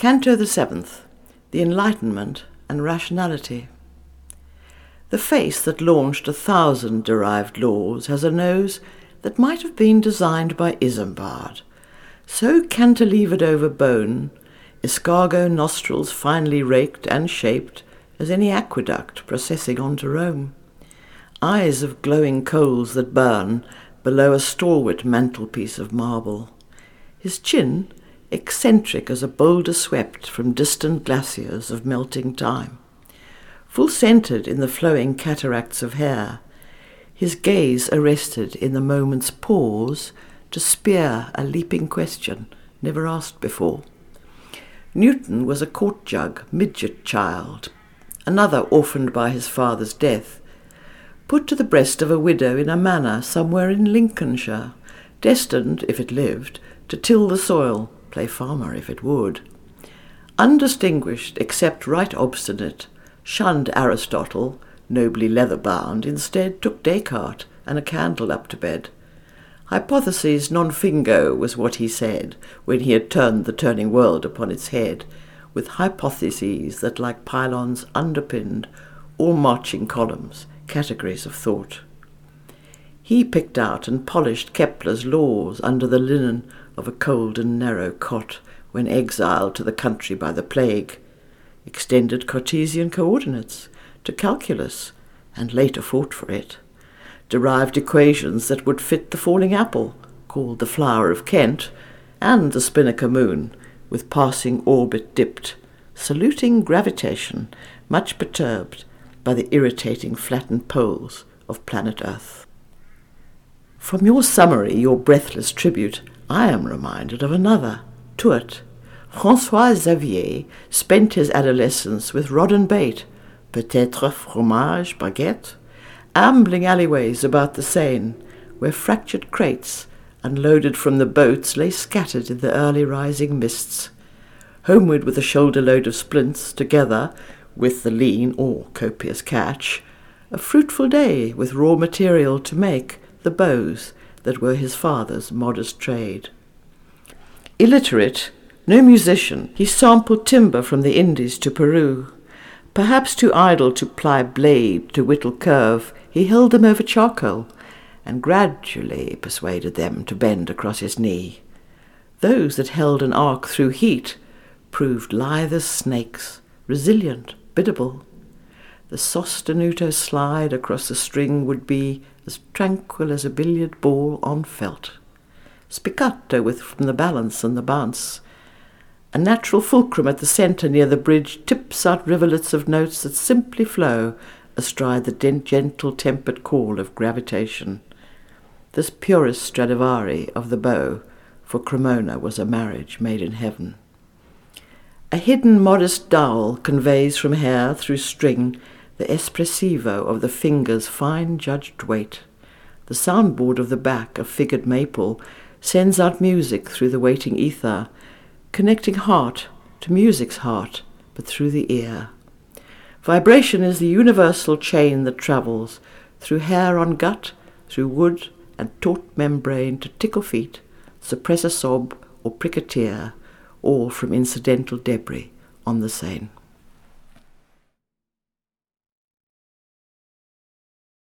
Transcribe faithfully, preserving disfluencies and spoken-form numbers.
Canto the Seventh, The Enlightenment and Rationality. The face that launched a thousand derived laws has a nose that might have been designed by Isambard, so cantilevered over bone, escargot nostrils finely raked and shaped as any aqueduct processing on to Rome, eyes of glowing coals that burn below a stalwart mantelpiece of marble, his chin eccentric as a boulder swept from distant glaciers of melting time, full-centred in the flowing cataracts of hair, his gaze arrested in the moment's pause to spear a leaping question never asked before. Newton was a court-jug, midget child, another orphaned by his father's death, put to the breast of a widow in a manor somewhere in Lincolnshire, destined, if it lived, to till the soil, play farmer if it would. Undistinguished, except right obstinate, shunned Aristotle, nobly leather-bound, instead took Descartes and a candle up to bed. Hypotheses non fingo was what he said, when he had turned the turning world upon its head, with hypotheses that like pylons underpinned all marching columns, categories of thought. He picked out and polished Kepler's laws under the linen of a cold and narrow cot when exiled to the country by the plague, extended Cartesian coordinates to calculus, and later fought for it, derived equations that would fit the falling apple, called the flower of Kent, and the spinnaker moon, with passing orbit dipped, saluting gravitation, much perturbed by the irritating flattened poles of planet Earth. From your summary, your breathless tribute, I am reminded of another, Tourt. François Xavier spent his adolescence with rod and bait, peut-être fromage, baguette, ambling alleyways about the Seine, where fractured crates, unloaded from the boats, lay scattered in the early rising mists. Homeward with a shoulder-load of splints, together with the lean or copious catch, a fruitful day with raw material to make the bows that were his father's modest trade. Illiterate, no musician, he sampled timber from the Indies to Peru. Perhaps too idle to ply blade to whittle curve, he held them over charcoal, and gradually persuaded them to bend across his knee. Those that held an arc through heat proved lithe as snakes, resilient, biddable. The sostenuto slide across the string would be as tranquil as a billiard ball on felt. Spiccato with from the balance and the bounce. A natural fulcrum at the centre near the bridge tips out rivulets of notes that simply flow astride the gentle tempered call of gravitation. This purest Stradivari of the bow, for Cremona was a marriage made in heaven. A hidden modest dowel conveys from hair through string the espressivo of the finger's fine judged weight. The soundboard of the back, a figured maple, sends out music through the waiting ether, connecting heart to music's heart, but through the ear. Vibration is the universal chain that travels through hair on gut, through wood and taut membrane to tickle feet, suppress a sob or prick a tear, all from incidental debris on the Seine.